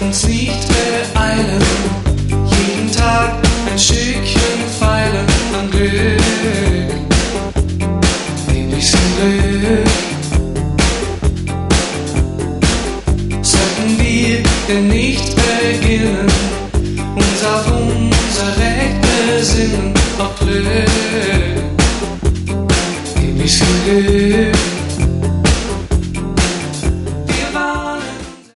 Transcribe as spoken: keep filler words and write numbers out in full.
uns nicht beeilen, jeden Tag ein Stückchen feilen an Glück, ein bisschen Glück. Sollten wir denn nicht beginnen, uns auf unser Recht besinnen, auf Glück, ein bisschen Glück.